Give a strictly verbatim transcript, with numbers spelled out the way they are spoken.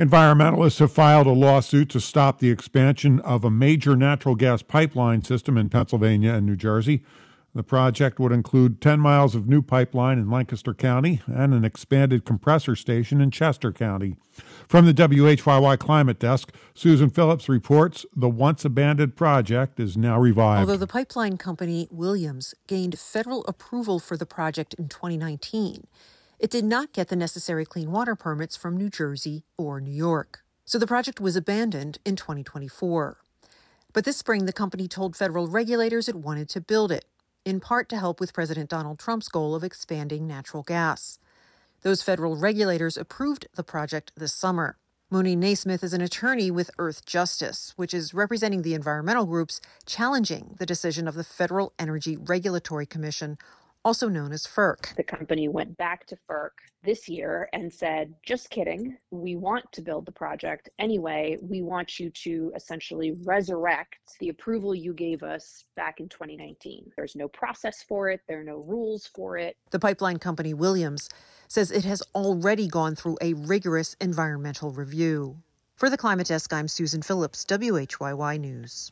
Environmentalists have filed a lawsuit to stop the expansion of a major natural gas pipeline system in Pennsylvania and New Jersey. The project would include ten miles of new pipeline in Lancaster County and an expanded compressor station in Chester County. From the W H Y Y Climate Desk, Susan Phillips reports the once-abandoned project is now revived. Although the pipeline company Williams gained federal approval for the project in twenty nineteen, it did not get the necessary clean water permits from New Jersey or New York. So the project was abandoned in twenty twenty-four. But this spring, the company told federal regulators it wanted to build it, in part to help with President Donald Trump's goal of expanding natural gas. Those federal regulators approved the project this summer. Moni Naismith is an attorney with Earth Justice, which is representing the environmental groups challenging the decision of the Federal Energy Regulatory Commission, also known as F E R C. The company went back to F E R C this year and said, just kidding, we want to build the project anyway. We want you to essentially resurrect the approval you gave us back in twenty nineteen. There's no process for it. There are no rules for it. The pipeline company Williams says it has already gone through a rigorous environmental review. For the Climate Desk, I'm Susan Phillips, W H Y Y News.